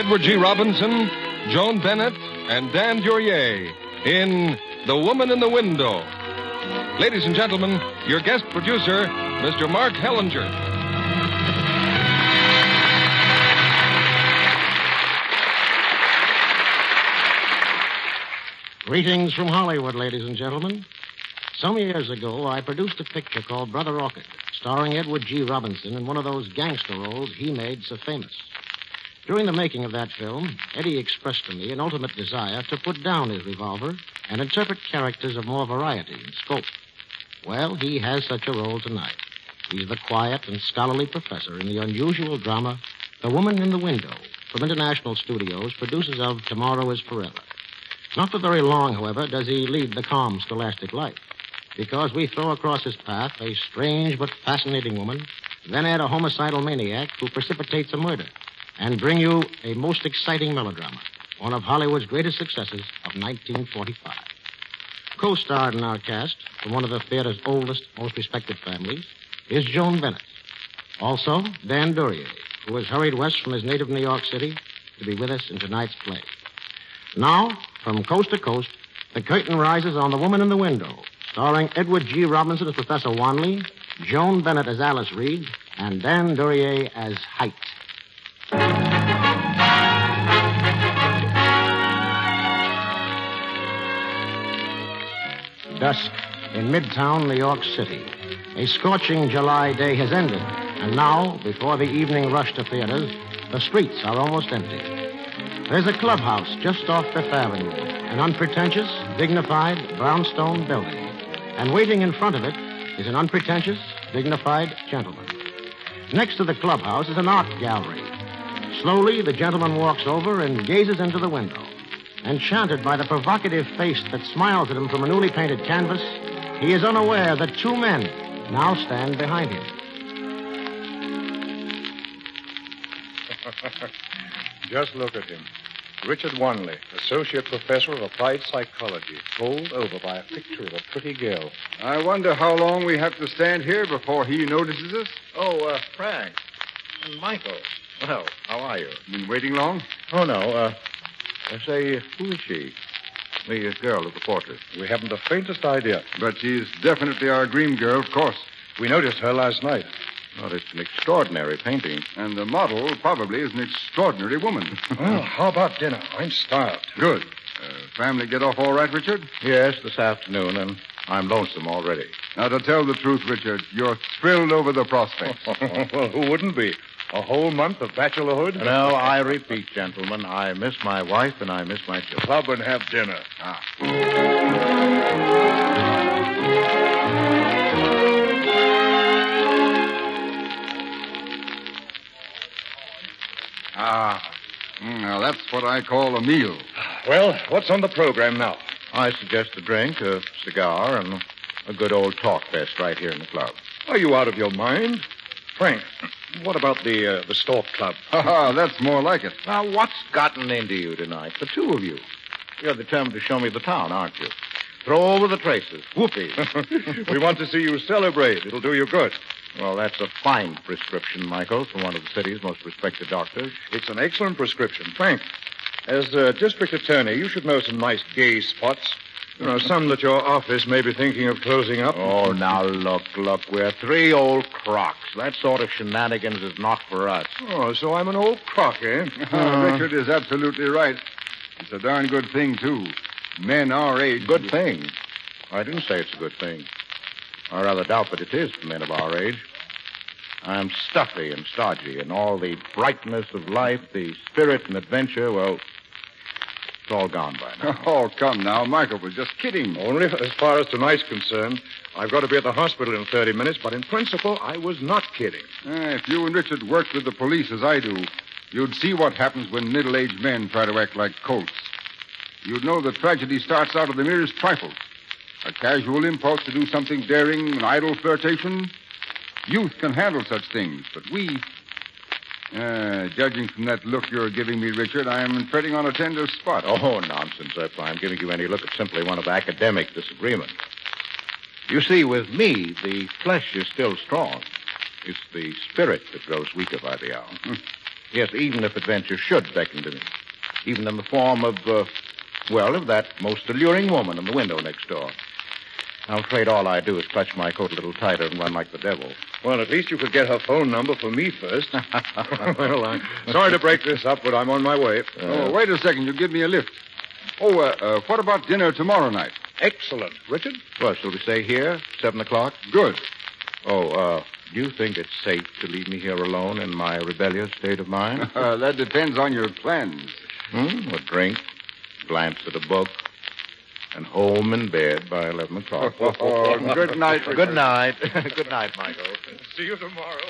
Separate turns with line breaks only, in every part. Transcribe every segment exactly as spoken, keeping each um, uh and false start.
Edward G. Robinson, Joan Bennett, and Dan Duryea in The Woman in the Window. Ladies and gentlemen, your guest producer, Mister Mark Hellinger.
Greetings from Hollywood, ladies and gentlemen. Some years ago, I produced a picture called Brother Orchid, starring Edward G. Robinson in one of those gangster roles he made so famous. During the making of that film, Eddie expressed to me an ultimate desire to put down his revolver and interpret characters of more variety and scope. Well, he has such a role tonight. He's the quiet and scholarly professor in the unusual drama, The Woman in the Window, from International Studios, producers of Tomorrow is Forever. Not for very long, however, does he lead the calm, scholastic life, because we throw across his path a strange but fascinating woman, then add a homicidal maniac who precipitates a murder, and bring you a most exciting melodrama, one of Hollywood's greatest successes of nineteen forty-five. Co-starred in our cast, from one of the theater's oldest, most respected families, is Joan Bennett. Also, Dan Duryea, who has hurried west from his native New York City to be with us in tonight's play. Now, from coast to coast, the curtain rises on The Woman in the Window, starring Edward G. Robinson as Professor Wanley, Joan Bennett as Alice Reed, and Dan Duryea as Height. Dusk in Midtown New York City. A scorching July day has ended, and now, before the evening rush to theaters, the streets are almost empty. There's a clubhouse just off Fifth Avenue, an unpretentious, dignified brownstone building. And waiting in front of it is an unpretentious, dignified gentleman. Next to the clubhouse is an art gallery. Slowly, the gentleman walks over and gazes into the window. Enchanted by the provocative face that smiles at him from a newly painted canvas, he is unaware that two men now stand behind him.
Just look at him. Richard Wanley, associate professor of applied psychology, bowled over by a picture of a pretty girl.
I wonder how long we have to stand here before he notices us.
Oh, uh, Frank. And Michael. Well, how are you?
Been waiting long?
Oh, no, uh, I say, who is she? The uh, girl of the portrait. We haven't the faintest idea.
But she's definitely our dream girl, of course.
We noticed her last night. Well, it's an extraordinary painting.
And the model probably is an extraordinary woman.
Well, how about dinner? I'm starved.
Good. Uh, family get off all right, Richard?
Yes, this afternoon, and I'm lonesome already.
Now, to tell the truth, Richard, you're thrilled over the prospect.
Well, who wouldn't be? A whole month of bachelorhood? No, I repeat, gentlemen, I miss my wife and I miss my children.
Club and have dinner. Ah. Ah, now that's what I call a meal.
Well, what's on the program now? I suggest a drink, a cigar, and a good old talk fest right here in the club. Are you out of your mind? Frank, what about the uh, the Stork Club?
Ah, that's more like it.
Now, what's gotten into you tonight? The two of you. You're determined to show me the town, aren't you? Throw over the traces. Whoopee. We want to see you celebrate. It'll do you good. Well, that's a fine prescription, Michael, from one of the city's most respected doctors. It's an excellent prescription, Frank. As uh, district attorney, you should know some nice gay spots. You know, some that your office may be thinking of closing up. Oh, now, look, look. We're three old crocs. That sort of shenanigans is not for us. Oh, so I'm an old croc, eh?
Uh, Richard is absolutely right. It's a darn good thing, too. Men our age...
Good thing? I didn't say it's a good thing. I rather doubt that it is for men of our age. I'm stuffy and stodgy, and all the brightness of life, the spirit and adventure, well, it's all gone by now.
Oh, come now. Michael was just kidding.
Only as far as tonight's concerned. I've got to be at the hospital in thirty minutes, but in principle, I was not kidding.
Uh, if you and Richard worked with the police as I do, you'd see what happens when middle-aged men try to act like colts. You'd know that tragedy starts out of the merest trifles. A casual impulse to do something daring, an idle flirtation. Youth can handle such things, but we... Uh, judging from that look you're giving me, Richard, I am treading on a tender spot.
Oh, nonsense. If I'm giving you any look, it's simply one of academic disagreement. You see, with me, the flesh is still strong. It's the spirit that grows weaker by the hour. Yes, even if adventure should beckon to me. Even in the form of, uh, well, of that most alluring woman in the window next door. I'm afraid all I do is clutch my coat a little tighter and run like the devil.
Well, at least you could get her phone number for me first. Well, I'm sorry to break this up, but I'm on my way.
Uh,
oh, wait a second. You give me a lift. Oh, uh, uh, what about dinner tomorrow night?
Excellent. Richard? Well, shall we stay here? Seven o'clock?
Good.
Oh, uh, do you think it's safe to leave me here alone in my rebellious state of mind?
Uh, that depends on your plans.
Hmm? A drink, glance at a book, and home in bed by eleven o'clock.
Oh, good night, Richard.
Good night. Good night, Michael.
See you tomorrow.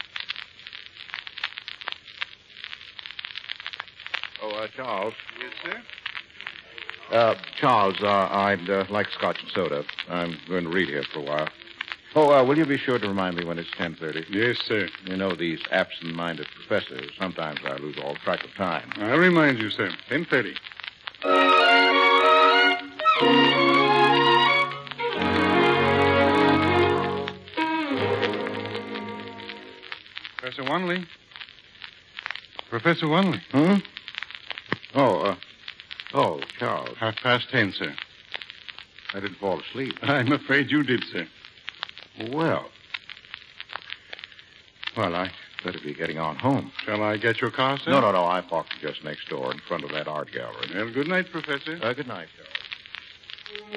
Oh, uh, Charles.
Yes, sir?
Uh, Charles, uh, I'd uh, like scotch and soda. I'm going to read here for a while. Oh, uh, will you be sure to remind me when it's ten thirty?
Yes, sir.
You know, these absent-minded professors, sometimes I lose all track of time.
I'll remind you, sir. ten thirty. Professor Wanley? Professor Wanley?
Hmm? Oh, uh, oh, Charles.
Half past ten, sir.
I didn't fall asleep.
I'm afraid you did, sir.
Well. Well, I better be getting on home.
Shall I get your car, sir?
No, no, no. I parked just next door in front of that art gallery.
Well, good night, Professor.
Uh, good night, Charles.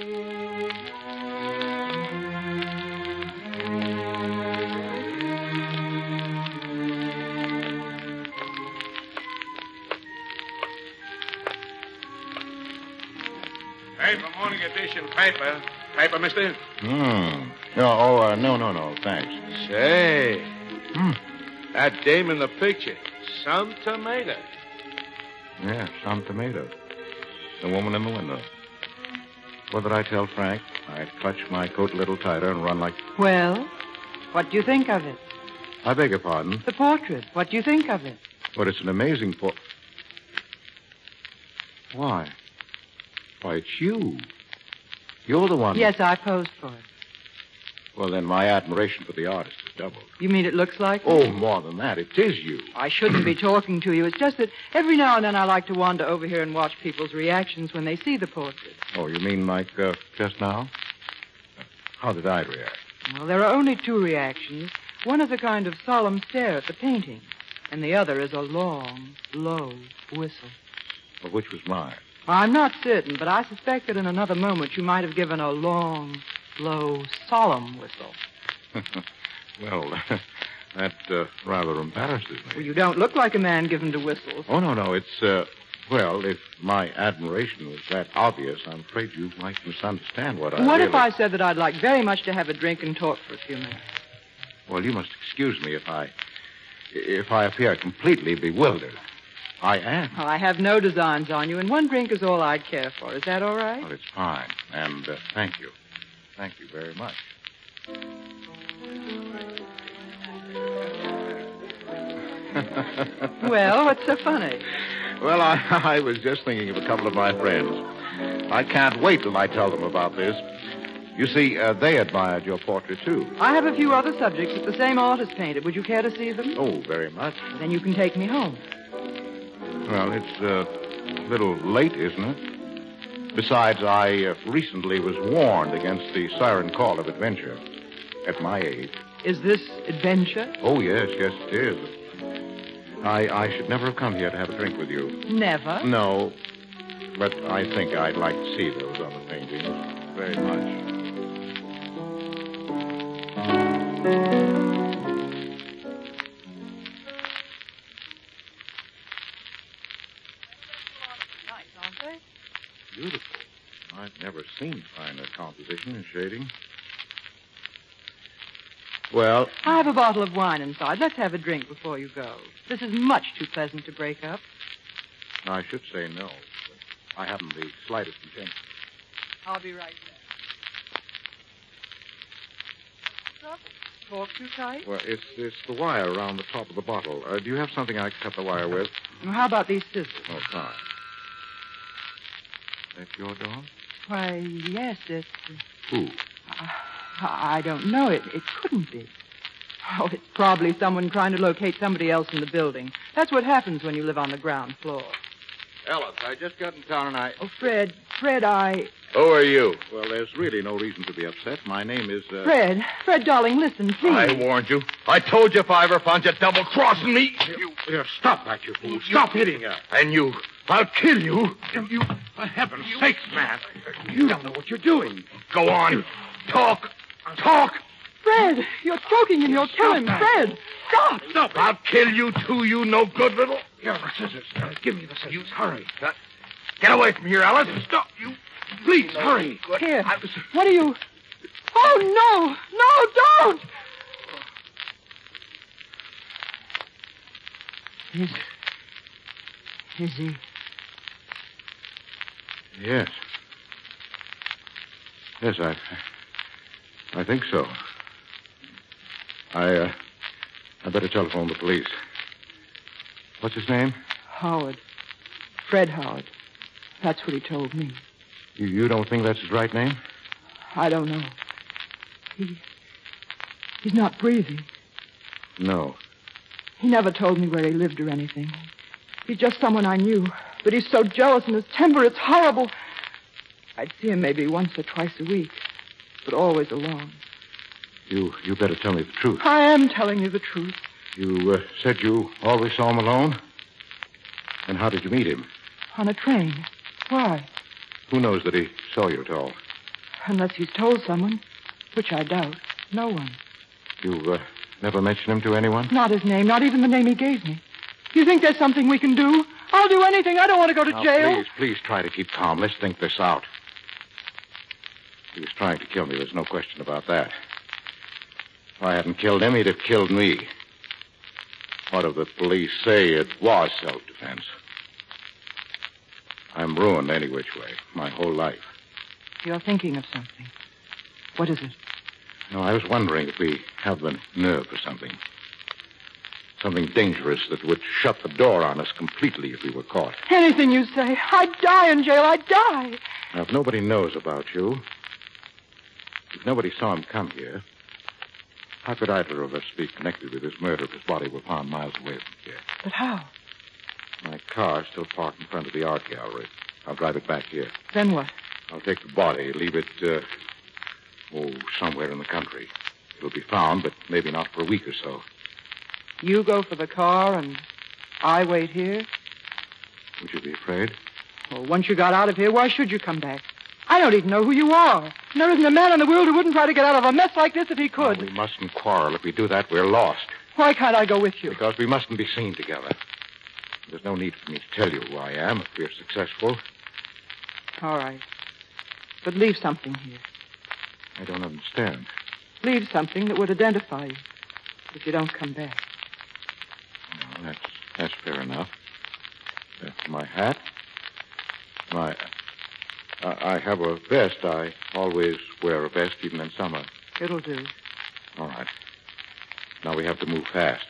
Paper, morning edition paper. Paper, mister?
Hmm. No, oh, uh, no, no, no. Thanks.
Say, hmm. That dame in the picture, some tomato.
Yeah, some tomato. The woman in the window. What did I tell Frank? I'd clutch my coat a little tighter and run like...
Well, what do you think of it?
I beg your pardon,
The portrait. What do you think of it?
but it's an amazing por... Why? Why, it's you. You're the one...
Yes, I posed for it.
Well, then my admiration for the artist is doubled.
You mean it looks like
Oh,
me?
more than that. It is you.
I shouldn't be talking to you. It's just that every now and then I like to wander over here and watch people's reactions when they see the portrait.
Oh, you mean like uh, just now? How did I react?
Well, there are only two reactions. One is a kind of solemn stare at the painting, and the other is a long, low whistle.
Well, which was mine?
I'm not certain, but I suspect that in another moment you might have given a long, low, solemn whistle.
Well, that uh, rather embarrasses me.
Well, you don't look like a man given to whistles.
Oh, no, no. It's, uh, well, if my admiration was that obvious, I'm afraid you might misunderstand what I
What
really...
if I said that I'd like very much to have a drink and talk for a few minutes?
Well, you must excuse me if I... if I appear completely bewildered. I am.
Well, I have no designs on you, and one drink is all I'd care for. Is that all right?
Well, it's fine. And uh, thank you. Thank you very much.
Well, what's so funny?
Well, I, I was just thinking of a couple of my friends. I can't wait till I tell them about this. You see, uh, they admired your portrait, too.
I have a few other subjects that the same artist painted. Would you care to see them?
Oh, very much.
Then you can take me home.
Well, it's uh, a little late, isn't it? Besides, I uh, recently was warned against the siren call of adventure. At my age.
Is this adventure?
Oh, yes, yes, it is. I, I should never have come here to have a drink with you.
Never.
No, but I think I'd like to see those other paintings very much.
Nice, aren't they?
Beautiful. I've never seen finer composition and shading. Well,
I have a bottle of wine inside. Let's have a drink before you go. This is much too pleasant to break up.
I should say no. But I haven't the slightest intention.
I'll be right back. Talk too tight?
Well, it's, it's the wire around the top of the bottle. Uh, do you have something I can cut the wire with?
Well, how about these scissors?
Oh, fine. That your dog?
Why, yes, it's...
Who?
Uh, I don't know. It, it couldn't be. Oh, it's probably someone trying to locate somebody else in the building. That's what happens when you live on the ground floor.
Ellis, I just got in town and I...
Oh, Fred, Fred, I...
Who are you? Well, there's really no reason to be upset. My name is, uh...
Fred, Fred, darling, listen, please.
I warned you. I told you if I ever found you double-crossing me.
You, you stop that, you fool. Stop hitting her.
And you. I'll kill you.
You, for heaven's sakes, man. You don't know what you're doing.
Go on. Talk. Talk.
Fred, you're choking him. You'll kill him. Fred, stop.
Stop. I'll kill you, too, you no good little...
Here are the scissors. Uh, give me the scissors. Hurry.
Uh, get away from here, Alice. Stop. You...
Please, hurry.
Here. What are you... Oh, no. No, don't. Is... Is he...
Yes. Yes, I... I think so. I, uh... I better telephone the police. What's his name?
Howard. Fred Howard. That's what he told me.
You, you don't think that's his right name?
I don't know. He... He's not breathing.
No.
He never told me where he lived or anything. He's just someone I knew. But he's so jealous and his temper, it's horrible. I'd see him maybe once or twice a week, but always alone.
You you better tell me the truth.
I am telling you the truth.
You uh, said you always saw him alone? And how did you meet him?
On a train. Why?
Who knows that he saw you at all?
Unless he's told someone, which I doubt. No one.
You uh, never mentioned him to anyone?
Not his name, not even the name he gave me. You think there's something we can do? I'll do anything. I don't want to go to
now,
jail.
Please, please try to keep calm. Let's think this out. He was trying to kill me. There's no question about that. If I hadn't killed him, he'd have killed me. What if the police say it was self-defense? I'm ruined any which way, my whole life.
You're thinking of something. What is it?
No, I was wondering if we have the nerve for something. Something dangerous that would shut the door on us completely if we were caught.
Anything you say. I'd die in jail. I'd die.
Now, if nobody knows about you, if nobody saw him come here, how could either of us be connected with his murder if his body were found miles away from here?
But how?
My car's still parked in front of the art gallery. I'll drive it back here.
Then what?
I'll take the body, leave it, uh, oh, somewhere in the country. It'll be found, but maybe not for a week or so.
You go for the car and I wait here?
Would you be afraid?
Well, once you got out of here, why should you come back? I don't even know who you are. And there isn't a man in the world who wouldn't try to get out of a mess like this if he could.
No, we mustn't quarrel. If we do that, we're lost.
Why can't I go with you?
Because we mustn't be seen together. There's no need for me to tell you who I am if we're successful.
All right. But leave something here.
I don't understand.
Leave something that would identify you if you don't come back.
Well, that's, that's fair enough. Uh, my hat? My... Uh, I have a vest. I always wear a vest, even in summer.
It'll do.
All right. Now we have to move fast.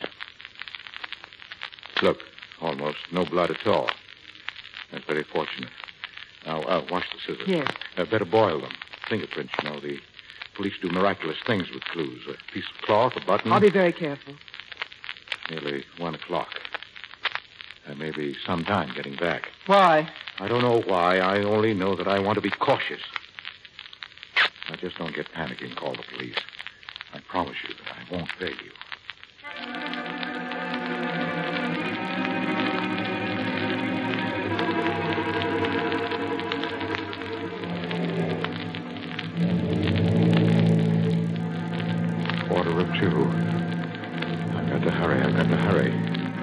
Look, almost no blood at all. That's very fortunate. Now, uh, wash the scissors.
Yes.
Uh, better boil them. Fingerprints, you know. The police do miraculous things with clues. A piece of cloth, a button.
I'll be very careful.
Nearly one o'clock. There may be some time getting back.
Why?
I don't know why. I only know that I want to be cautious. Now, just don't get panicky and call the police. I promise you that I won't fail you. Quarter of two. I've got to hurry. I've got to hurry.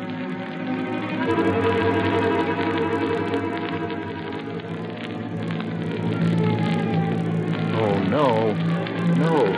Oh, no. No.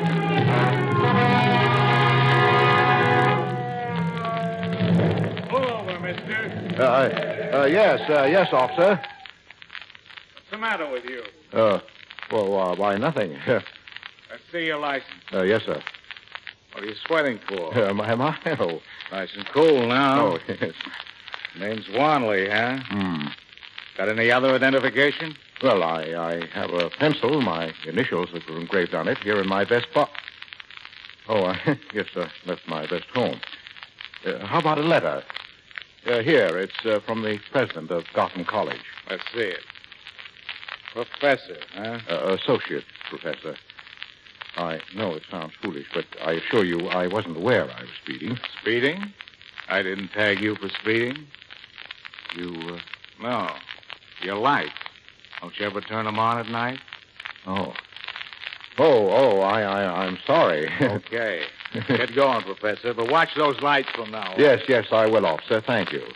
Pull over, mister.
Uh, uh, yes, uh, yes, officer.
What's the matter with you?
Uh, well, uh, why, nothing. Uh,
Let's see your license.
uh, yes, sir.
What are you sweating for?
Uh, am I? Am I? Oh,
Nice and cool now.
oh, yes.
Name's Wanley, huh?
Hmm.
Got any other identification?
Well, I, I have a pencil. My initials are engraved on it here in my vest pocket. Oh, I guess I left my vest home. Uh, how about a letter? Uh, here, it's uh, from the president of Gotham College.
Let's see it. Professor, huh?
Uh, associate professor. I know it sounds foolish, but I assure you I wasn't aware I was speeding.
Speeding? I didn't tag you for speeding.
You, uh...
No. Your lights. Don't you ever turn them on at night?
Oh. Oh, oh, I, I, I'm sorry.
Okay. Get going, Professor, but watch those lights from now on.
Yes, yes, I will, officer. Thank you.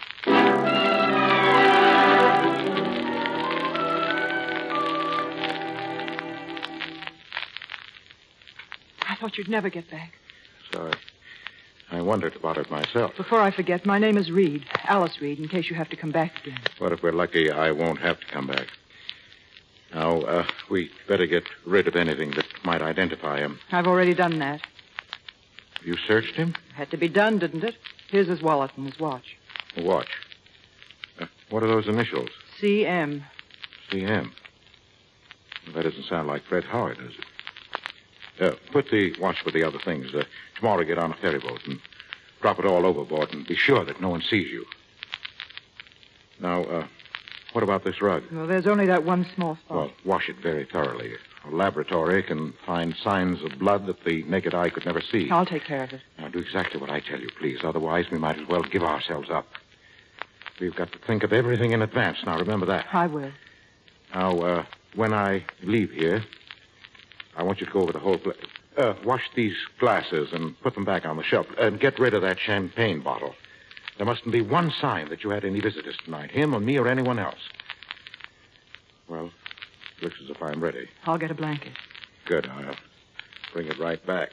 I thought you'd never get back.
Sorry. I wondered about it myself.
Before I forget, my name is Reed. Alice Reed, in case you have to come back again.
But if we're lucky, I won't have to come back. Now, uh, we better get rid of anything that might identify him.
I've already done that.
You searched him?
Had to be done, didn't it? Here's his wallet and his watch.
A watch. Uh, what are those initials?
C M.
C M. Well, that doesn't sound like Fred Howard, does it? Uh, put the watch with the other things. Uh, tomorrow get on a ferry boat and drop it all overboard and be sure that no one sees you. Now, uh, what about this rug?
Well, there's only that one small spot.
Well, wash it very thoroughly. A laboratory can find signs of blood that the naked eye could never see.
I'll take care of it.
Now, do exactly what I tell you, please. Otherwise, we might as well give ourselves up. We've got to think of everything in advance. Now, remember that.
I will.
Now, uh, when I leave here, I want you to go over the whole place. Uh, wash these glasses and put them back on the shelf. And get rid of that champagne bottle. There mustn't be one sign that you had any visitors tonight, him or me or anyone else. Well, looks as if I'm ready.
I'll get a blanket.
Good. I'll bring it right back.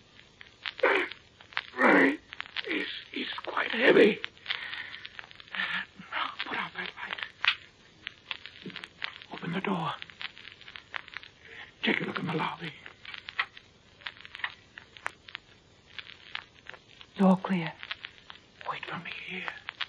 Right. He's, he's quite heavy. Now, put out that light. Open the door. Take a look in the lobby.
It's all clear.
Wait for me here.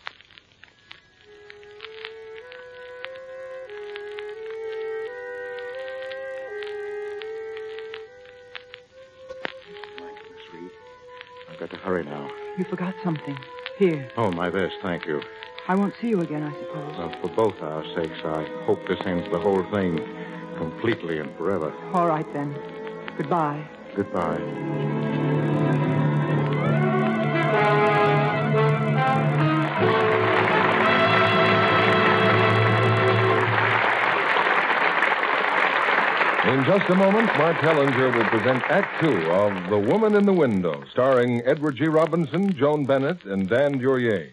Miss Reed, I've got to hurry now.
You forgot something. Here.
Oh, my vest, thank you.
I won't see you again, I suppose.
Well, for both our sakes, I hope this ends the whole thing completely and forever.
All right, then. Goodbye.
Goodbye.
In just a moment, Mark Hellinger will present Act Two of The Woman in the Window, starring Edward G. Robinson, Joan Bennett, and Dan Duryea.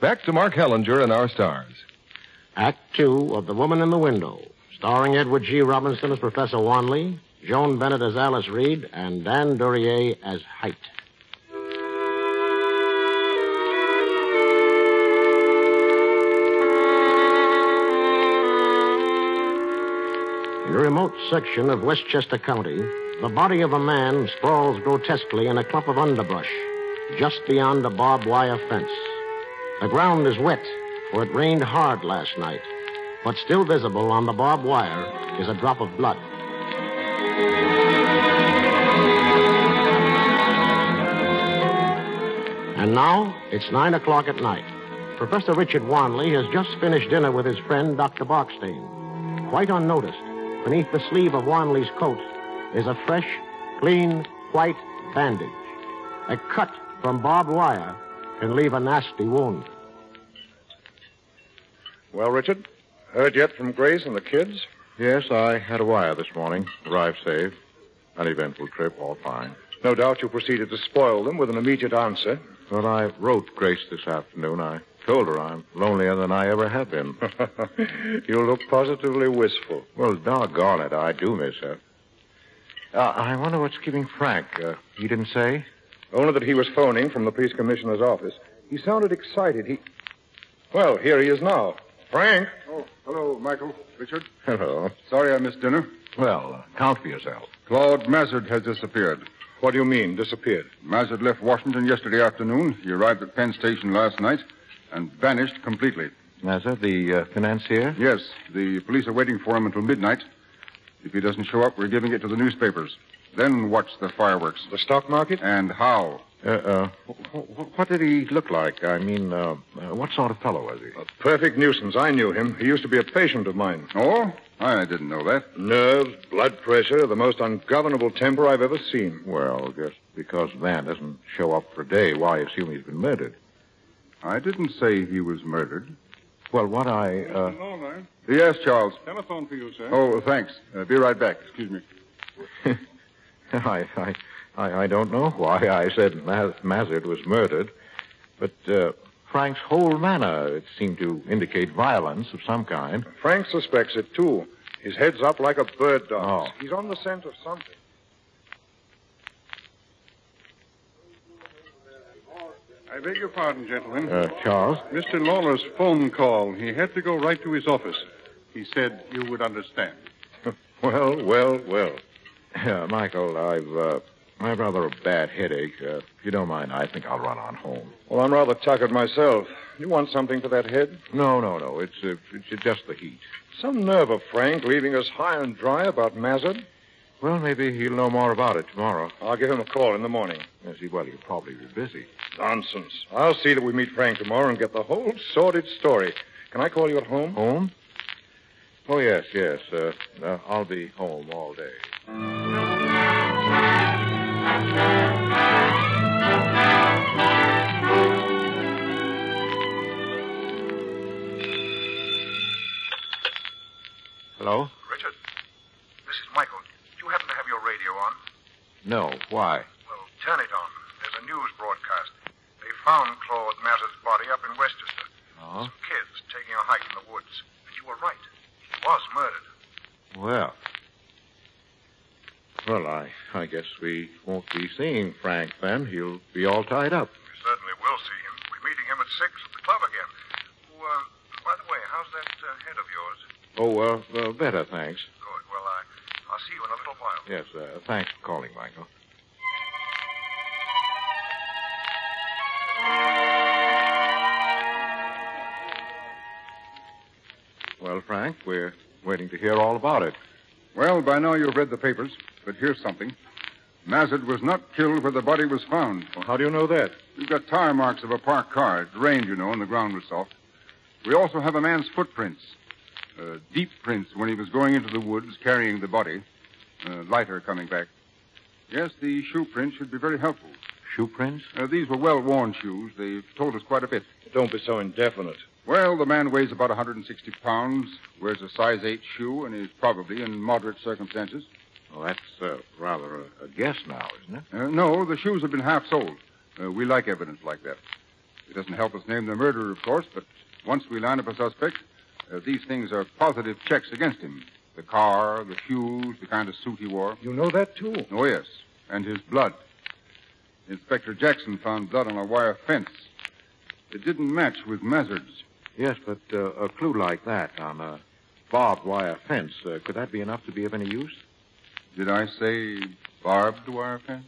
back to Mark Hellinger and our stars.
Act two of The Woman in the Window, starring Edward G. Robinson as Professor Wanley, Joan Bennett as Alice Reed, and Dan Duryea as Height. In a remote section of Westchester County, the body of a man sprawls grotesquely in a clump of underbrush just beyond a barbed wire fence. The ground is wet, for it rained hard last night, but still visible on the barbed wire is a drop of blood. And now it's nine o'clock at night. Professor Richard Wanley has just finished dinner with his friend, Doctor Barkstain. Quite unnoticed, beneath the sleeve of Wanley's coat is a fresh, clean, white bandage. A cut from barbed wire can leave a nasty wound.
Well, Richard, heard yet from Grace and the kids? Yes, I had a wire this morning. Arrived safe. Uneventful trip, all fine. No doubt you proceeded to spoil them with an immediate answer. Well, I wrote Grace this afternoon. I told her I'm lonelier than I ever have been. You look positively wistful. Well, doggone it, I do miss her. Uh, I wonder what's keeping Frank. Uh, he didn't say? Only that he was phoning from the police commissioner's office. He sounded excited. He... Well, here he is now. Frank.
Oh, hello, Michael. Richard.
Hello.
Sorry I missed dinner.
Well, uh, count for yourself.
Claude Mazard has disappeared.
What do you mean, disappeared?
Mazard left Washington yesterday afternoon. He arrived at Penn Station last night and vanished completely.
Mazard, the uh, financier?
Yes. The police are waiting for him until midnight. If he doesn't show up, we're giving it to the newspapers. Then watch the fireworks.
The stock market?
And how?
Uh, uh, what did he look like? I mean, uh, uh, what sort of fellow was he? A perfect nuisance. I knew him. He used to be a patient of mine.
Oh? I didn't know that.
Nerves, blood pressure, the most ungovernable temper I've ever seen. Well, just because a man doesn't show up for a day, why assume he's been murdered?
I didn't say he was murdered.
Well, what I, uh...
Lawler. Yes, Charles.
Telephone for you, sir.
Oh, thanks. Uh, be right back. Excuse me.
I, I, I, I don't know why I said Ma- Mazard was murdered, but uh, Frank's whole manner, it seemed to indicate violence of some kind. Frank suspects it, too. His head's up like a bird dog's. Oh. He's on the scent of something.
I beg your pardon, gentlemen.
Uh, Charles?
Mister Lawler's phone call. He had to go right to his office. He said you would understand.
Well, well, well. Uh, Michael, I've, uh, I've rather a bad headache. Uh, if you don't mind, I think I'll run on home. Well, I'm rather tuckered myself. You want something for that head? No, no, no. It's, uh, it's just the heat. Some nerve of Frank leaving us high and dry about Mazard. Well, maybe he'll know more about it tomorrow. I'll give him a call in the morning. Yes, he, well, he'll probably be busy. Nonsense. I'll see that we meet Frank tomorrow and get the whole sordid story. Can I call you at home? Home? Oh, yes, yes. Uh, uh, I'll be home all day. Hello?
Richard, this is Michael. Do you happen to have your radio on?
No. Why?
Well, turn it on. There's a news broadcast. They found Claude Mazard's body up in Westchester.
Oh?
Some kids taking a hike in the woods. And you were right. He was murdered.
Well. Well, I, I guess we won't be seeing Frank then. He'll be all tied up.
We certainly will see him. We're meeting him at six at the club again. Oh, uh, by the way, how's that uh, head of yours?
Oh, uh, uh, better, thanks.
Good. Well, uh, I'll see you in a little while.
Yes, uh, thanks for calling, Michael. Well, Frank, we're waiting to hear all about it.
Well, by now you've read the papers, but here's something. Mazard was not killed where the body was found.
Well, how do you know that?
We've got tire marks of a parked car. It rained, you know, and the ground was soft. We also have a man's footprints. Uh, deep prints when he was going into the woods carrying the body. Uh, lighter coming back. Yes, the shoe prints should be very helpful.
Shoe prints?
Uh, these were well-worn shoes. They've told us quite a bit.
Don't be so indefinite.
Well, the man weighs about one hundred sixty pounds, wears a size eight shoe, and is probably in moderate circumstances.
Well, that's uh, rather a, a guess now, isn't it?
Uh, no, the shoes have been half sold. Uh, we like evidence like that. It doesn't help us name the murderer, of course, but once we line up a suspect, uh, these things are positive checks against him. The car, the shoes, the kind of suit he wore.
You know that, too?
Oh, yes. And his blood. Inspector Jackson found blood on a wire fence. It didn't match with Mazard's.
Yes, but uh, a clue like that on a barbed wire fence, uh, could that be enough to be of any use?
Did I say barbed wire fence?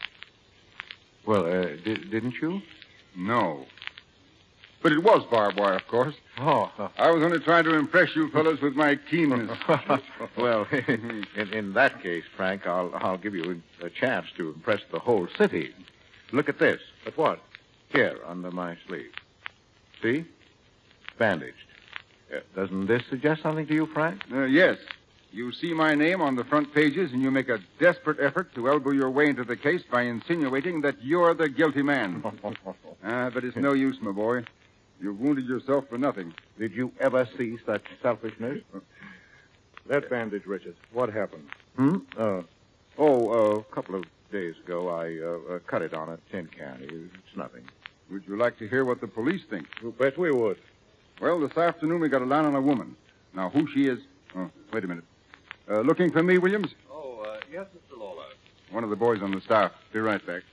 Well, uh, did, didn't you?
No. But it was barbed wire, of course.
Oh.
I was only trying to impress you fellows with my keenness.
Well, in, in that case, Frank, I'll, I'll give you a chance to impress the whole city. Look at this.
But what?
Here, under my sleeve. See? Bandaged. Uh, doesn't this suggest something to you, Frank?
Uh, yes. You see my name on the front pages, and you make a desperate effort to elbow your way into the case by insinuating that you're the guilty man. Ah, but it's no use, my boy. You've wounded yourself for nothing.
Did you ever see such selfishness?
That bandage, Richard. What happened?
Hmm? Uh, oh, uh, a couple of days ago, I uh, uh, cut it on a tin can. It's nothing.
Would you like to hear what the police think?
You bet we would.
Well, this afternoon we got a line on a woman. Now, who she is... Oh, wait a minute. Uh, looking for me, Williams?
Oh, uh, yes, Mister Lawler.
One of the boys on the staff. Be right back.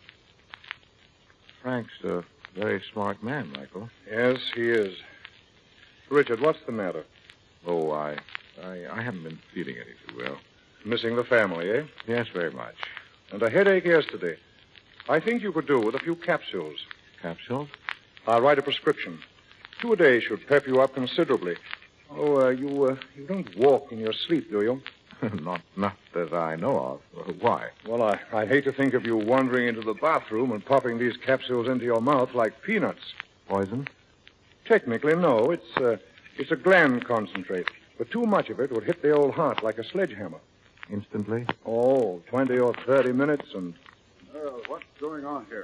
Frank's a very smart man, Michael.
Yes, he is. Richard, what's the matter?
Oh, I, I, I haven't been feeling any too well.
Missing the family, eh?
Yes, very much.
And a headache yesterday. I think you could do with a few capsules.
Capsules?
I'll write a prescription. Two a day should pep you up considerably. Oh, uh, you uh, you don't walk in your sleep, do you?
not, not that I know of. Uh, why?
Well, I, I'd hate to think of you wandering into the bathroom and popping these capsules into your mouth like peanuts.
Poison?
Technically, no. It's, uh, it's a gland concentrate. But too much of it would hit the old heart like a sledgehammer.
Instantly?
Oh, twenty or thirty minutes and...
Uh, what's going on here?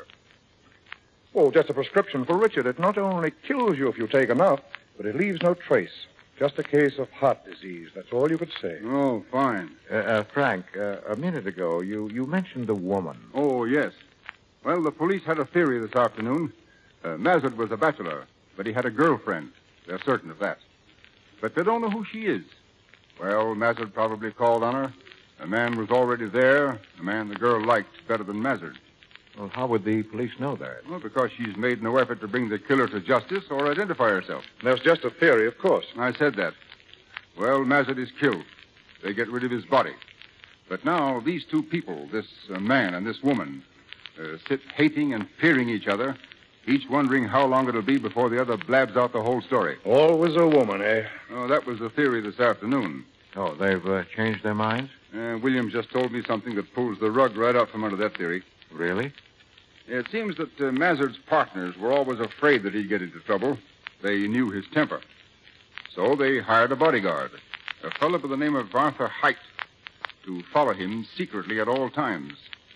Oh, just a prescription for Richard. It not only kills you if you take enough, but it leaves no trace. Just a case of heart disease. That's all you could say.
Oh, fine.
Uh, uh, Frank, uh, a minute ago, you, you mentioned the woman.
Oh, yes. Well, the police had a theory this afternoon. Uh, Mazard was a bachelor, but he had a girlfriend. They're certain of that. But they don't know who she is. Well, Mazard probably called on her. A man was already there, a man the girl liked better than Mazard.
Well, how would the police know that?
Well, because she's made no effort to bring the killer to justice or identify herself.
That's just a theory, of course.
I said that. Well, Mazard is killed. They get rid of his body. But now these two people, this uh, man and this woman, uh, sit hating and fearing each other, each wondering how long it'll be before the other blabs out the whole story.
Always a woman, eh?
Oh, that was the theory this afternoon.
Oh, they've uh, changed their minds?
Uh, Williams just told me something that pulls the rug right out from under that theory.
Really?
It seems that uh, Mazard's partners were always afraid that he'd get into trouble. They knew his temper. So they hired a bodyguard, a fellow by the name of Arthur Height, to follow him secretly at all times.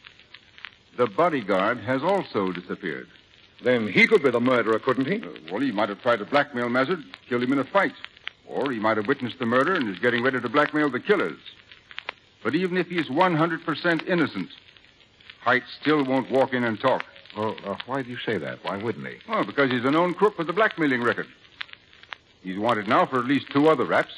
The bodyguard has also disappeared.
Then he could be the murderer, couldn't he?
Uh, well, he might have tried to blackmail Mazard, killed him in a fight. Or he might have witnessed the murder and is getting ready to blackmail the killers. But even if he's one hundred percent innocent, Height still won't walk in and talk.
Well, uh, why do you say that? Why wouldn't he?
Oh, because he's a known crook with a blackmailing record. He's wanted now for at least two other raps.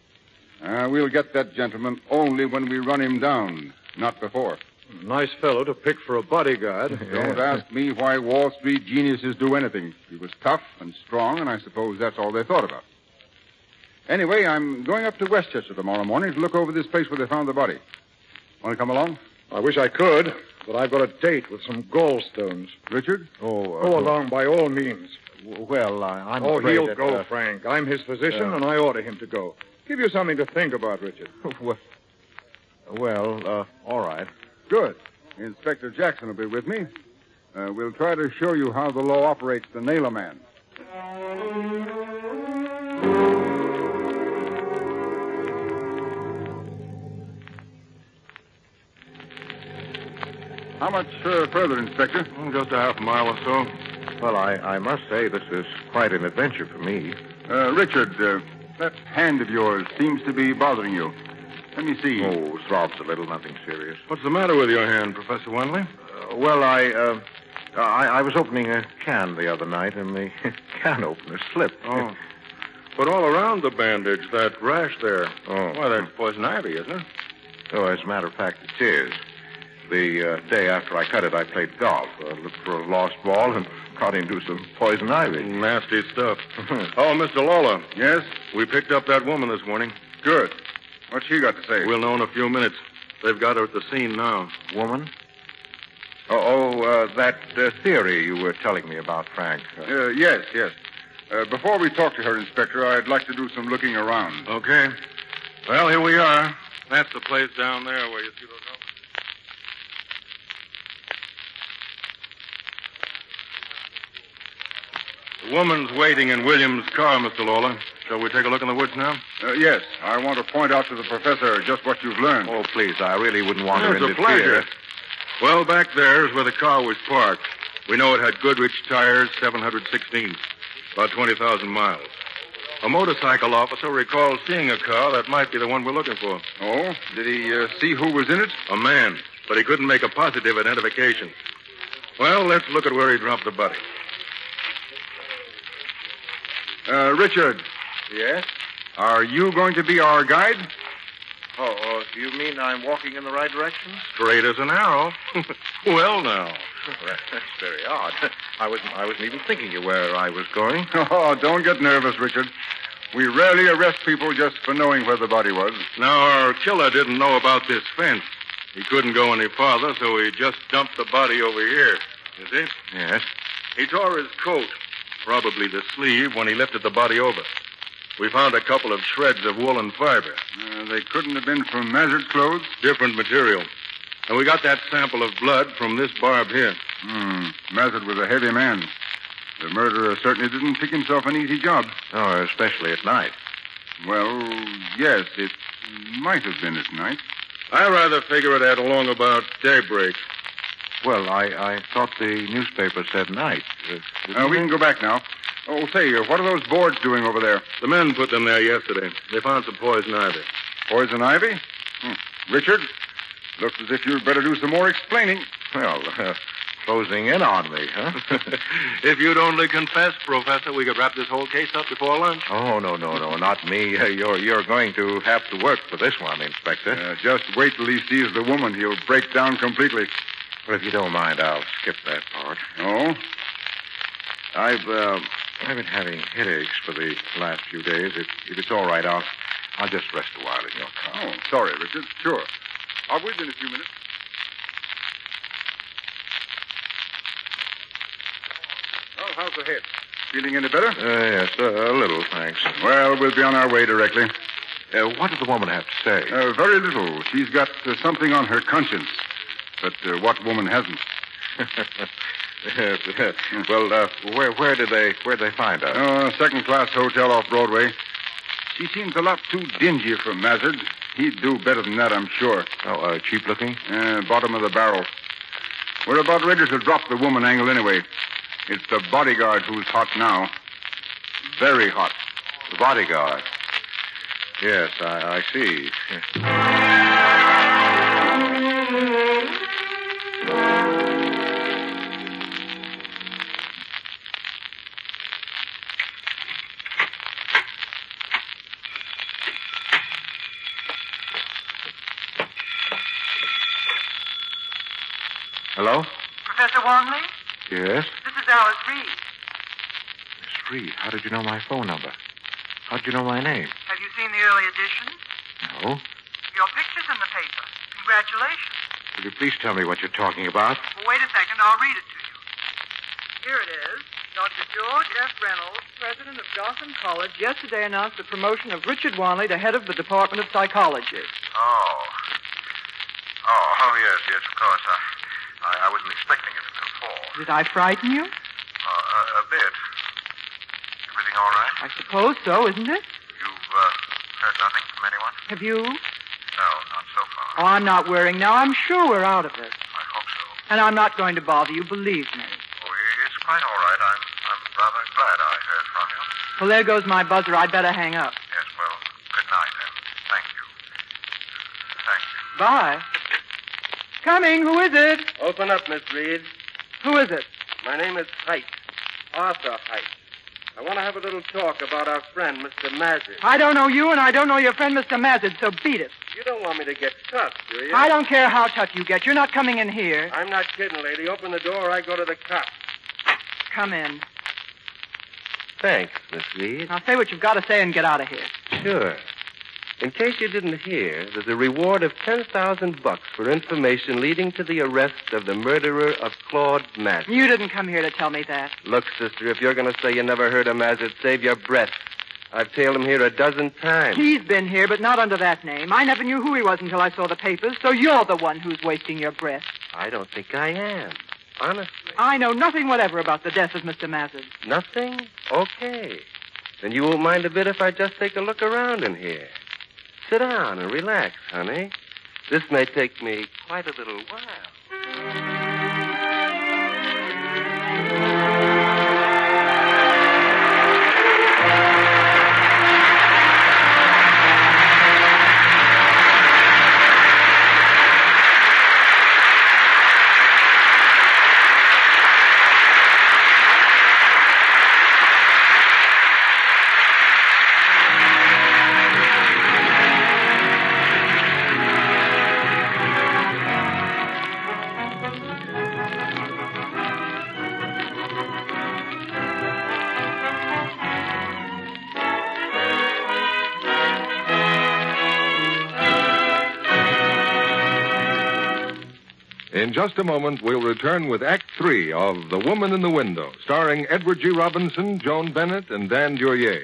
Uh, we'll get that gentleman only when we run him down, not before.
Nice fellow to pick for a bodyguard.
Don't ask me why Wall Street geniuses do anything. He was tough and strong, and I suppose that's all they thought about. Anyway, I'm going up to Westchester tomorrow morning to look over this place where they found the body. Want to come along?
I wish I could, but I've got a date with some gallstones.
Richard?
Oh, uh,
Go along by all means.
Well, I, I'm
Oh,
afraid
he'll
that,
go,
uh,
Frank. I'm his physician,
uh,
and I order him to go. Give you something to think about, Richard.
well, well uh, all right.
Good. Inspector Jackson will be with me. Uh, we'll try to show you how the law operates to nail a man. How much uh, further, Inspector?
Just a half mile or so.
Well, I, I must say this is quite an adventure for me.
Uh, Richard, uh, that hand of yours seems to be bothering you. Let me see.
Oh, throbs a little, nothing serious.
What's the matter with your hand, Professor Wendley?
Uh, well, I, uh, Uh, I, I was opening a can the other night, and the can opener slipped.
Oh. But all around the bandage, that rash there.
Oh.
Why, that's poison ivy, isn't it?
Oh, as a matter of fact, it is. The uh, day after I cut it, I played golf. Uh, looked for a lost ball and got into some poison ivy.
Nasty stuff. Oh, Mister Lawler.
Yes?
We picked up that woman this morning.
Good. What's she got to say?
We'll know in a few minutes. They've got her at the scene now.
Woman? Oh, oh uh, that uh, theory you were telling me about, Frank. Uh,
Uh, yes, yes. Uh, before we talk to her, Inspector, I'd like to do some looking around.
Okay. Well, here we are. That's the place down there where you see those houses. The woman's waiting in Williams' car, Mister Lawler. Shall we take a look in the woods now?
Uh, yes, I want to point out to the professor just what you've learned.
oh, please, I really wouldn't want
Yeah,
to
it's a
interfere.
pleasure. Well, back there is where the car was parked. We know it had Goodrich tires, seven hundred sixteen, about twenty thousand miles. A motorcycle officer recalls seeing a car that might be the one we're looking for.
Oh? Did he uh, see who was in it?
A man, but he couldn't make a positive identification. Well, let's look at where he dropped the body.
Uh, Richard.
Yes?
Are you going to be our guide?
Oh, oh, do you mean I'm walking in the right direction?
Straight as an arrow. Well, now.
Well, that's very odd. I wasn't, I wasn't even thinking of where I was going.
Oh, don't get nervous, Richard. We rarely arrest people just for knowing where the body was.
Now, our killer didn't know about this fence. He couldn't go any farther, so he just dumped the body over here. You see?
Yes?
He tore his coat, probably the sleeve, when he lifted the body over. We found a couple of shreds of woolen fiber.
Uh, they couldn't have been from Mazard's clothes?
Different material. And we got that sample of blood from this barb here.
Hmm. Mazard was a heavy man. The murderer certainly didn't pick himself an easy job.
Oh, especially at night.
Well, yes, it might have been at night.
I rather figure it at along about daybreak.
Well, I, I thought the newspaper said night. Uh,
Uh, we can go back now. Oh, say, uh, what are those boards doing over there?
The men put them there yesterday. They found some poison ivy.
Poison ivy? Hmm. Richard, looks as if you'd better do some more explaining.
Well, uh, closing in on me, huh?
If you'd only confess, Professor, we could wrap this whole case up before lunch.
Oh, no, no, no, not me. Uh, you're, you're going to have to work for this one, Inspector.
Uh, just wait till he sees the woman. He'll break down completely.
Well, if you don't mind, I'll skip that part.
Oh?
I've, uh, I've been having headaches for the last few days. If, if it's all right, I'll, I'll just rest a while in your car.
Oh, sorry, Richard. Sure. I'll wait in a few minutes. Well, how's the head? Feeling any better?
Uh, yes, uh, a little, thanks.
Well, we'll be on our way directly.
Uh, what did the woman have to say?
Uh, very little. She's got uh, something on her conscience. But uh, what woman hasn't?
Yes, uh, well, uh, where where did they where did they find her?
Oh, a second-class hotel off Broadway. She seems a lot too dingy for Mazard. He'd do better than that, I'm sure.
Oh, uh, cheap looking?
Uh, bottom of the barrel. We're about ready to drop the woman angle anyway. It's the bodyguard who's hot now. Very hot.
The bodyguard. Yes, I, I see. Hello?
Professor Wanley?
Yes?
This is Alice Reed.
Miss Reed, how did you know my phone number? How did you know my name?
Have you seen the early editions?
No.
Your picture's in the paper. Congratulations.
Will you please tell me what you're talking about?
Well, wait a second. I'll read it to you. Here it is. Doctor George F. Reynolds, president of Gotham College, yesterday announced the promotion of Richard Wanley to head of the Department of Psychology.
Oh. Oh, oh, yes, yes, of course. I, I, I wasn't expecting it until four.
Did I frighten you?
Uh, a, a bit. Everything all right?
I suppose so, isn't it?
You've uh, heard nothing from anyone?
Have you?
No, not so far.
Oh, I'm not worrying now. I'm sure we're out of this.
I hope so.
And I'm not going to bother you, believe me.
Oh, it's quite all right. I'm, I'm rather glad I heard from you.
Well, there goes my buzzer. I'd better hang up.
Yes, well, good night, and thank you. Thank you.
Bye. Coming. Who is it?
Open up, Miss Reed.
Who is it?
My name is Height. Arthur Height. I want to have a little talk about our friend, Mister Mazid.
I don't know you, and I don't know your friend, Mister Mazid, so beat it.
You don't want me to get tough, do you?
I don't care how tough you get. You're not coming in here.
I'm not kidding, lady. Open the door or I go to the cops.
Come in.
Thanks, Miss Reed.
Now say what you've got to say and get out of here.
Sure. In case you didn't hear, there's a reward of ten thousand bucks for information leading to the arrest of the murderer of Claude Mazid.
You didn't come here to tell me that.
Look, sister, if you're going to say you never heard of Mazid, save your breath. I've tailed him here a dozen times.
He's been here, but not under that name. I never knew who he was until I saw the papers, so you're the one who's wasting your breath.
I don't think I am. Honestly.
I know nothing whatever about the death of Mister Mazid.
Nothing? Okay. Then you won't mind a bit if I just take a look around in here. Sit down and relax, honey. This may take me quite a little while.
In just a moment, we'll return with Act Three of The Woman in the Window, starring Edward G. Robinson, Joan Bennett, and Dan Duryea.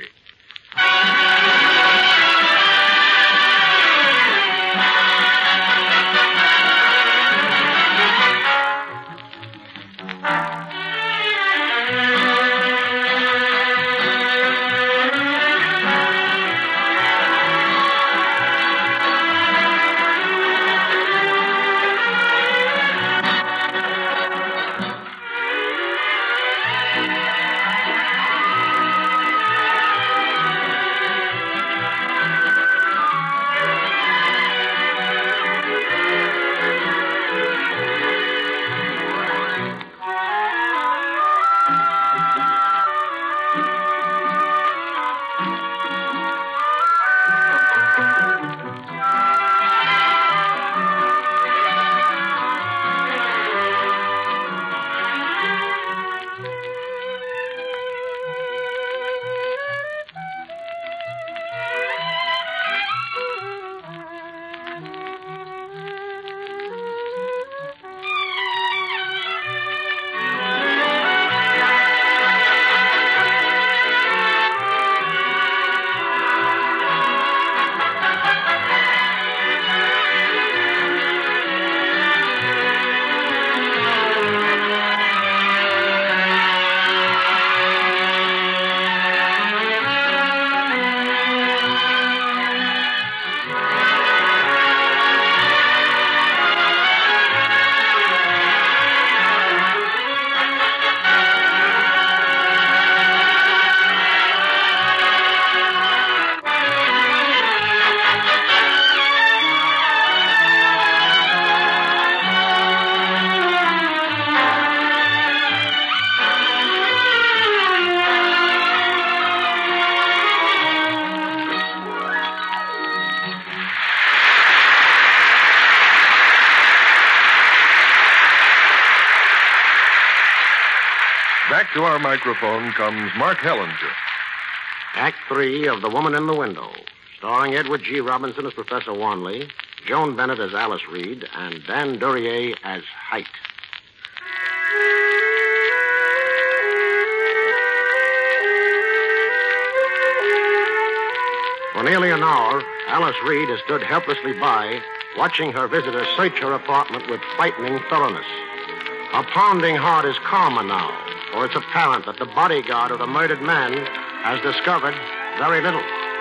Back to our microphone comes Mark Hellinger.
Act Three of The Woman in the Window, starring Edward G. Robinson as Professor Wanley, Joan Bennett as Alice Reed, and Dan Duryea as Height. For nearly an hour, Alice Reed has stood helplessly by, watching her visitor search her apartment with frightening thoroughness. Her pounding heart is calmer now, for it's apparent that the bodyguard of the murdered man has discovered very little.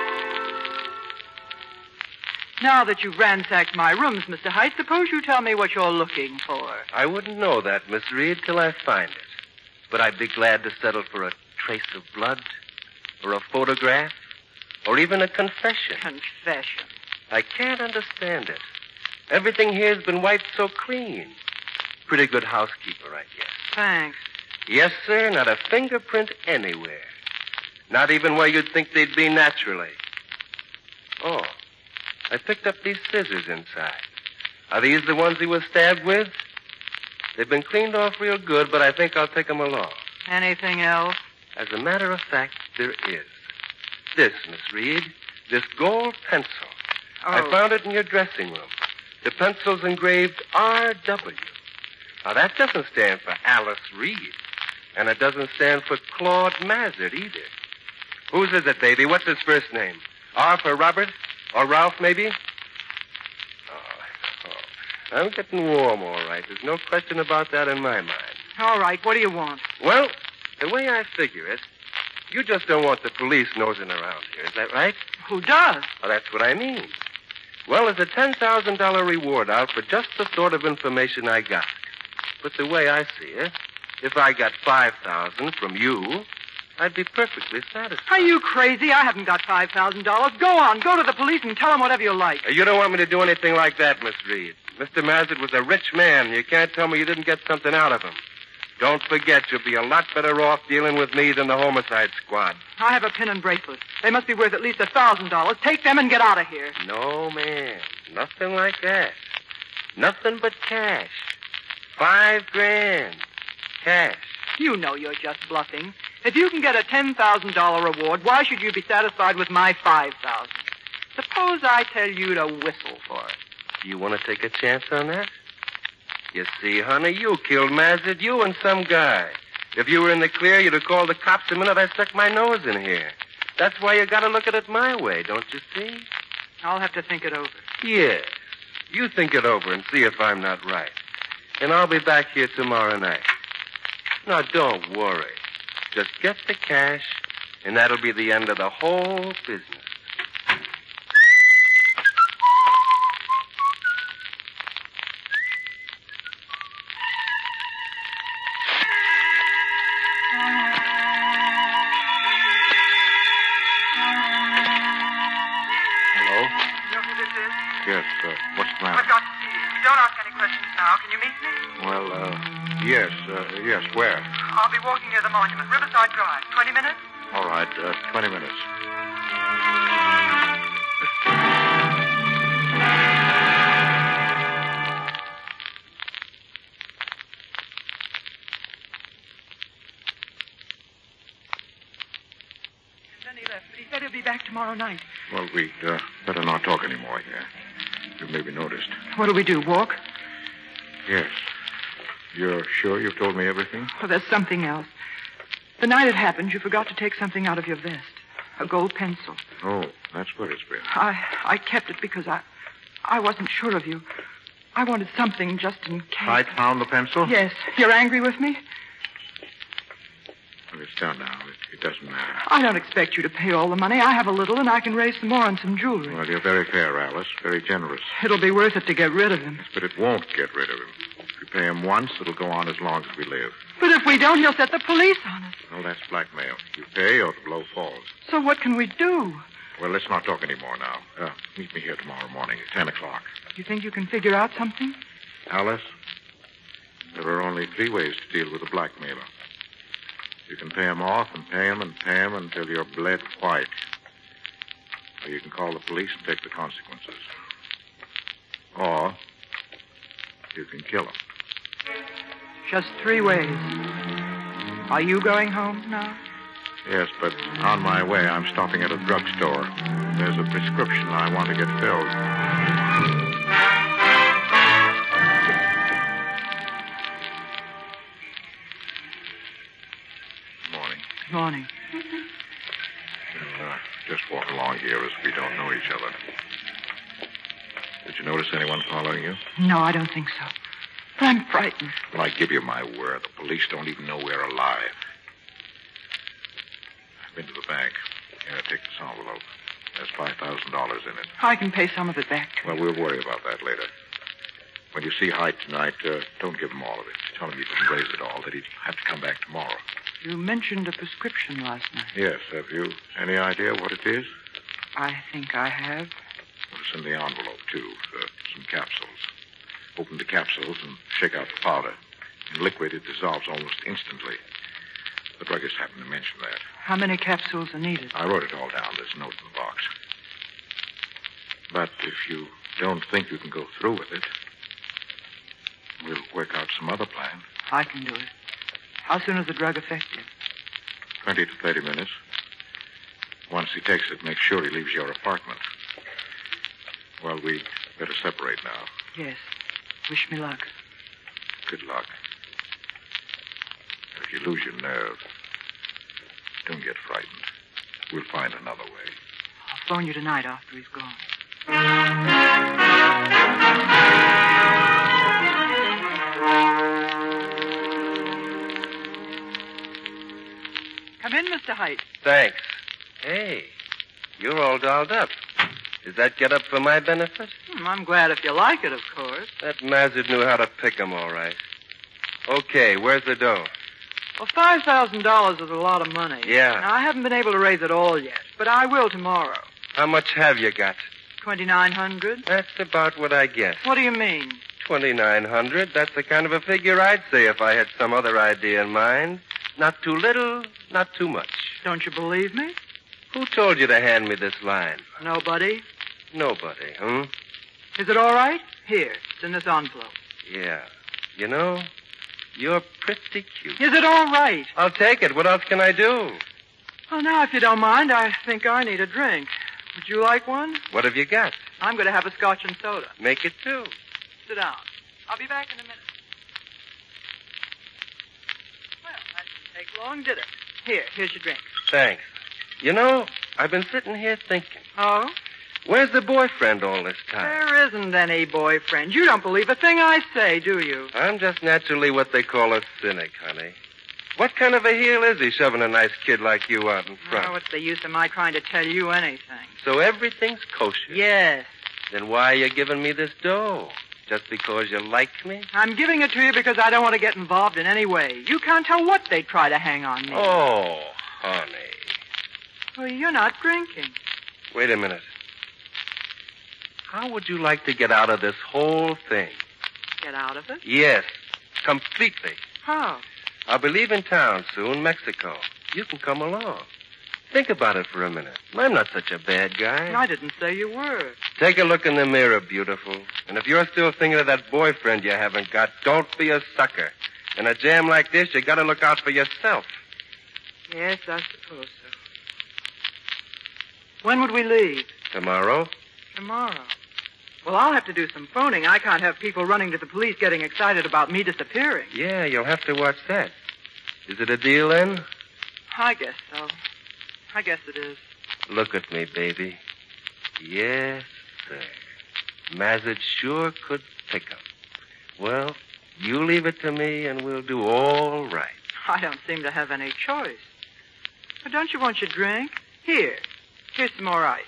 Now that you've ransacked my rooms, Mister Height, suppose you tell me what you're looking for.
I wouldn't know that, Miss Reed, till I find it. But I'd be glad to settle for a trace of blood, or a photograph, or even a confession.
Confession?
I can't understand it. Everything here's been wiped so clean. Pretty good housekeeper, I guess.
Thanks.
Yes, sir, not a fingerprint anywhere. Not even where you'd think they'd be naturally. Oh, I picked up these scissors inside. Are these the ones he was stabbed with? They've been cleaned off real good, but I think I'll take them along.
Anything else?
As a matter of fact, there is. This, Miss Reed, this gold pencil.
Oh.
I found it in your dressing room. The pencil's engraved R W. Now, that doesn't stand for Alice Reed. And it doesn't stand for Claude Mazard either. Whose is it, baby? What's his first name? R for Robert? Or Ralph, maybe? Oh, oh. I'm getting warm, all right. There's no question about that in my mind.
All right, what do you want?
Well, the way I figure it, you just don't want the police nosing around here. Is that right?
Who does?
Well, that's what I mean. Well, there's a ten thousand dollars reward out for just the sort of information I got. But the way I see it, if I got five thousand dollars from you, I'd be perfectly satisfied.
Are you crazy? I haven't got five thousand dollars. Go on, go to the police and tell them whatever you like.
You don't want me to do anything like that, Miss Reed. Mister Mazard was a rich man. You can't tell me you didn't get something out of him. Don't forget, you'll be a lot better off dealing with me than the homicide squad.
I have a pin and bracelet. They must be worth at least a thousand dollars. Take them and get out of here.
No, ma'am. Nothing like that. Nothing but cash. Five grand. Cash.
You know you're just bluffing. If you can get a ten thousand dollars reward, why should you be satisfied with my five thousand dollars? Suppose I tell you to whistle for it.
Do you want to take a chance on that? You see, honey, you killed Mazard, you and some guy. If you were in the clear, you'd have called the cops the minute I stuck my nose in here. That's why you gotta look at it my way, don't you see?
I'll have to think it over.
Yes. You think it over and see if I'm not right. And I'll be back here tomorrow night. Now, don't worry. Just get the cash, and that'll be the end of the whole business.
Yes, uh, what's the matter?
I've got to see you. Don't ask any questions now. Can you meet me?
Well, uh, yes, uh, yes, where?
I'll be walking near the monument, Riverside Drive. Twenty minutes?
All right, uh, twenty minutes.
Then he left, but he said he'll be back tomorrow night.
Well, we'd uh, better not talk anymore here. You may be noticed.
What do we do, walk?
Yes. You're sure you've told me everything?
Oh, there's something else. The night it happened, you forgot to take something out of your vest. A gold pencil.
Oh, that's where it's been.
I I kept it because I I wasn't sure of you. I wanted something just in case.
I found the pencil?
Yes. You're angry with me?
Well, it's done now. It, it doesn't matter.
I don't expect you to pay all the money. I have a little, and I can raise some more on some jewelry.
Well, you're very fair, Alice. Very generous.
It'll be worth it to get rid of him.
But it won't get rid of him. If you pay him once, it'll go on as long as we live.
But if we don't, he'll set the police on us.
Well, that's blackmail. You pay or the blow falls.
So what can we do?
Well, let's not talk anymore now. Uh, meet me here tomorrow morning at ten o'clock.
You think you can figure out something?
Alice, there are only three ways to deal with a blackmailer. You can pay him off and pay him and pay him until you're bled white. Or you can call the police and take the consequences. Or you can kill him.
Just three ways. Are you going home now?
Yes, but on my way, I'm stopping at a drugstore. There's a prescription I want to get filled.
Morning.
We'll, uh, just walk along here as we don't know each other. Did you notice anyone following you?
No, I don't think so. But I'm frightened.
Well, I give you my word. The police don't even know we're alive. I've been to the bank. Here, take this envelope. There's five thousand dollars in it.
I can pay some of it back.
Well, we'll worry about that later. When you see Hyde tonight, uh, don't give him all of it. Tell him you couldn't raise it all, that he'd have to come back tomorrow.
You mentioned a prescription last night.
Yes. Have you any idea what it is?
I think I have.
Well, it's in the envelope, too. Uh, some capsules. Open the capsules and shake out the powder. In liquid, it dissolves almost instantly.
The druggist happened to mention that.
How many capsules are needed?
I wrote it all down. There's a note in the box. But if you don't think you can go through with it, we'll work out some other plan.
I can do it. How soon is the drug effective?
Twenty to thirty minutes. Once he takes it, make sure he leaves your apartment. Well, we better separate now.
Yes. Wish me luck.
Good luck. And if you lose your nerve, don't get frightened. We'll find another way.
I'll phone you tonight after he's gone. Come in, Mister Height.
Thanks. Hey, you're all dolled up. Is that get up for my benefit?
Hmm, I'm glad if you like it, of course.
That Mazard knew how to pick 'em all right. Okay, where's the dough?
Well, five thousand dollars is a lot of money.
Yeah.
Now, I haven't been able to raise it all yet, but I will tomorrow.
How much have you got?
Twenty-nine hundred.
That's about what I guess.
What do you mean?
Twenty-nine hundred. That's the kind of a figure I'd say if I had some other idea in mind. Not too little, not too much.
Don't you believe me?
Who told you to hand me this line?
Nobody.
Nobody, hmm?
Is it all right? Here, it's in this envelope.
Yeah. You know, you're pretty cute.
Is it all right?
I'll take it. What else can I do?
Well, now, if you don't mind, I think I need a drink. Would you like one?
What have you got?
I'm going to have a scotch and soda.
Make it two.
Sit down. I'll be back in a minute. Well, that didn't take long, did it? Here, here's your drink.
Thanks. You know, I've been sitting here thinking.
Oh?
Where's the boyfriend all this time?
There isn't any boyfriend. You don't believe a thing I say, do you?
I'm just naturally what they call a cynic, honey. What kind of a heel is he shoving a nice kid like you out in front?
Oh, what's the use of my trying to tell you anything?
So everything's kosher?
Yes.
Then why are you giving me this dough? Just because you like me?
I'm giving it to you because I don't want to get involved in any way. You can't tell what they try to hang on me.
Oh, honey.
Well, you're not drinking.
Wait a minute. How would you like to get out of this whole thing?
Get out of it?
Yes, completely.
How?
I'll be leaving town soon, Mexico. You can come along. Think about it for a minute. I'm not such a bad guy.
I didn't say you were.
Take a look in the mirror, beautiful. And if you're still thinking of that boyfriend you haven't got, don't be a sucker. In a jam like this, you gotta look out for yourself.
Yes, I suppose so. When would we leave?
Tomorrow?
Tomorrow. Well, I'll have to do some phoning. I can't have people running to the police getting excited about me disappearing.
Yeah, you'll have to watch that. Is it a deal, then?
I guess so. I guess it is.
Look at me, baby. Yes, sir. Mazard sure could pick 'em. Well, you leave it to me, and we'll do all right.
I don't seem to have any choice. But don't you want your drink? Here. Here's some more ice.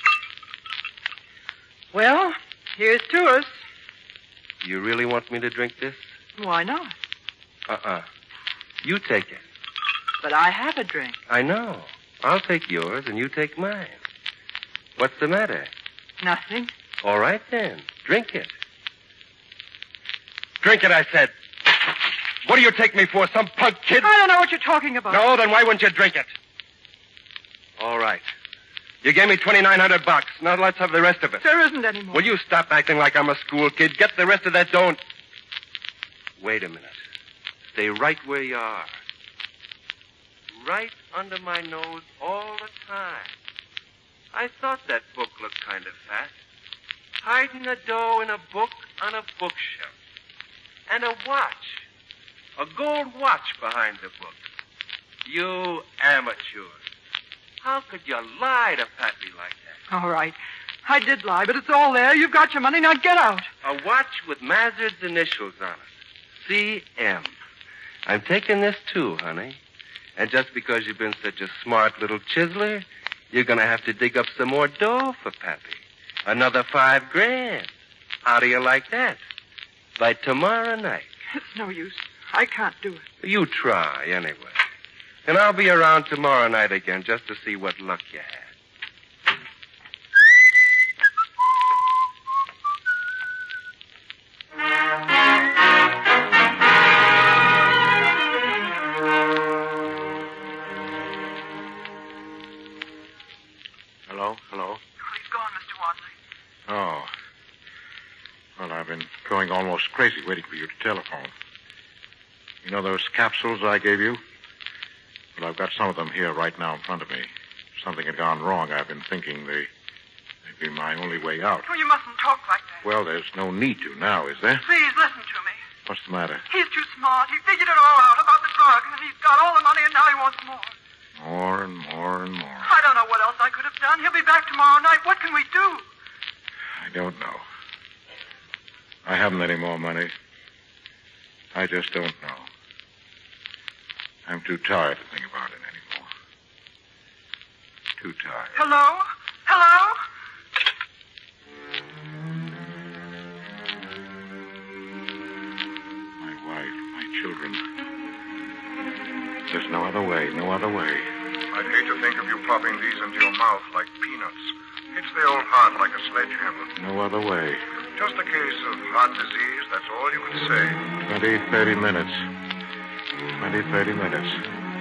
Well, here's to us.
You really want me to drink this?
Why not?
Uh-uh. You take it.
But I have a drink.
I know. I'll take yours, and you take mine. What's the matter?
Nothing.
All right, then. Drink it. Drink it, I said. What do you take me for, some punk kid?
I don't know what you're talking about.
No, then why wouldn't you drink it? All right. You gave me twenty-nine hundred bucks. Now let's have the rest of it.
There isn't any more.
Will you stop acting like I'm a school kid? Get the rest of that dough and... Wait a minute. Stay right where you are. Right under my nose all the time. I thought that book looked kind of fat. Hiding the dough in a book on a bookshelf. And a watch. A gold watch behind the book. You amateurs. How could you lie to Pappy like that?
All right. I did lie, but it's all there. You've got your money. Now get out.
A watch with Mazard's initials on it. C M. I'm taking this, too, honey. And just because you've been such a smart little chiseler, you're going to have to dig up some more dough for Pappy. Another five grand. How do you like that? By tomorrow night.
It's no use. I can't do it.
You try, anyway. And I'll be around tomorrow night again just to see what luck you had.
Hello? Hello?
Well, he's gone, Mister Wanley.
Oh. Well, I've been going almost crazy waiting for you to telephone. You know those capsules I gave you? Well, I've got some of them here right now in front of me. If something had gone wrong, I've been thinking they, they'd be my only way out.
Oh, you mustn't talk like that.
Well, there's no need to now, is there?
Please listen to me.
What's the matter?
He's too smart. He figured it all out about the drug, and he's got all the money, and now he wants more.
More and more and more.
I don't know what else I could have done. He'll be back tomorrow night. What can we do?
I don't know. I haven't any more money. I just don't know. I'm too tired to think about it anymore. Too tired.
Hello? Hello?
My wife, my children. There's no other way, no other way.
I'd hate to think of you popping these into your mouth like peanuts. Hits the old heart like a sledgehammer.
No other way.
Just a case of heart disease, that's all you can say.
Twenty, thirty minutes. Twenty, thirty minutes.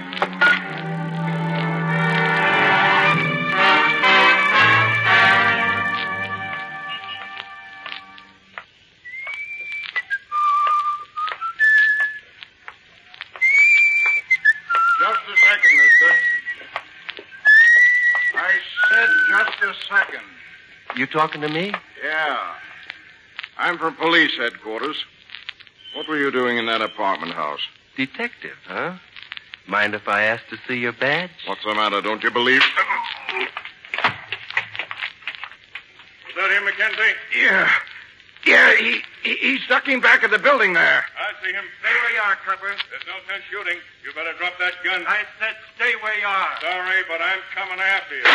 Just a second, mister. I said just a second.
You talking to me?
Yeah. I'm from police headquarters. What were you doing in that apartment house?
Detective, huh? Mind if I ask to see your badge?
What's the matter? Don't you believe?
Was that him, McKenzie?
Yeah. Yeah, he, he he's ducking back at the building there.
I see him. Stay where you are, Trevor. There's no sense shooting. You better drop that gun. I said stay where you are. Sorry, but I'm coming after you.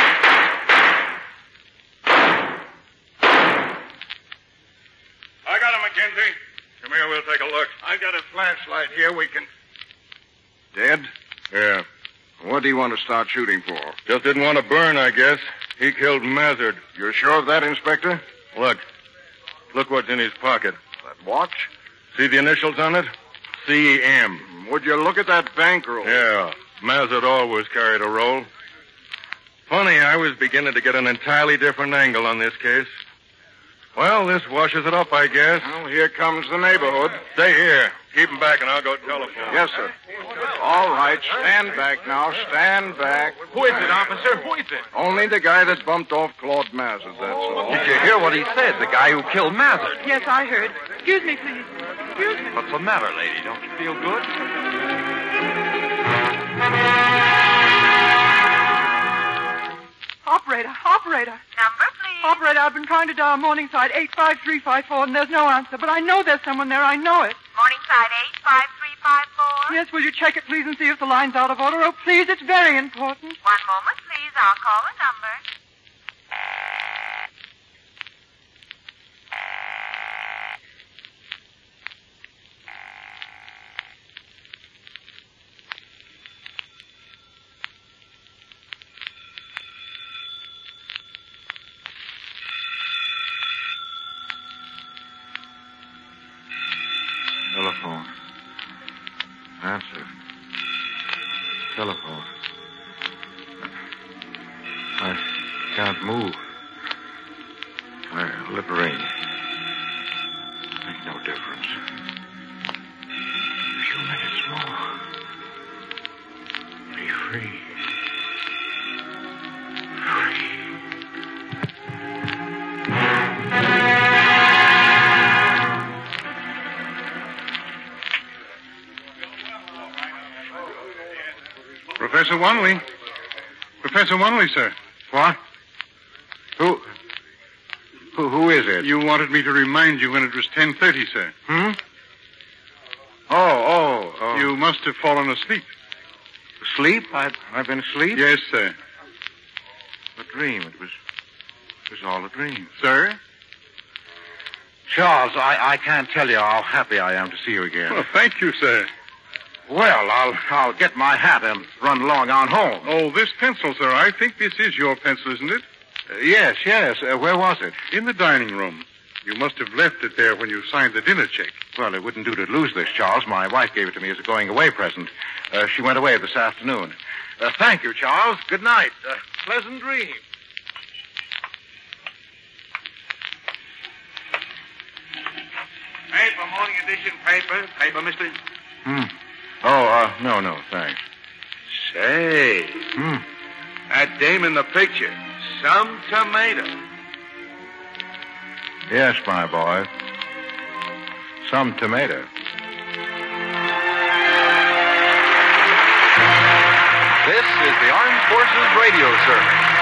I got him, McKenzie. Come here, we'll take a look.
I got a flashlight here. We can... Dead?
Yeah.
What do you want to start shooting for?
Just didn't want to burn, I guess. He killed Mazard.
You're sure of that, Inspector?
Look. Look what's in his pocket.
That watch?
See the initials on it? C M.
Would you look at that bankroll?
Yeah. Mazard always carried a roll. Funny, I was beginning to get an entirely different angle on this case. Well, this washes it up, I guess.
Well, here comes the neighborhood.
Stay here. Keep him back, and I'll go telephone.
Yes, sir. All right, stand back now. Stand back.
Who is it, officer? Who is it?
Only the guy that bumped off Claude Mazard, that's all.
Did you hear what he said? The guy who killed Mazard.
Yes, I heard. Excuse me, please. Excuse me.
What's the matter, lady? Don't you feel good?
Operator, operator.
Number, please.
Operator, I've been trying to dial Morningside eight five three five four, and there's no answer. But I know there's someone there. I know it.
Morningside eight five three five four.
Yes, will you check it, please, and see if the line's out of order? Oh, please, it's very important.
One moment, please. I'll call a number.
Telephone. Answer. Telephone. I can't move. My lip ring. Make no difference. A few minutes more. Be free.
Professor Wanley. Professor Wanley, sir.
What? Who? Who, who is it?
You wanted me to remind you when it was ten thirty, sir.
Hmm? Oh, oh, oh.
You must have fallen asleep.
Asleep? I've, I've been asleep?
Yes, sir.
A dream. It was, it was all a dream.
Sir?
Charles, I, I can't tell you how happy I am to see you again.
Well, thank you, sir.
Well, I'll I'll get my hat and run along on home.
Oh, this pencil, sir. I think this is your pencil, isn't it?
Uh, yes, yes. Uh, where was it?
In the dining room. You must have left it there when you signed the dinner check.
Well, it wouldn't do to lose this, Charles. My wife gave it to me as a going-away present. Uh, she went away this afternoon. Uh, thank you, Charles. Good night. Uh, pleasant dreams.
Paper, morning edition paper. Paper, mister?
Hmm. Oh, uh, no, no, thanks.
Say,
Hmm.
that dame in the picture, some tomato.
Yes, my boy. Some tomato.
This is the Armed Forces Radio Service.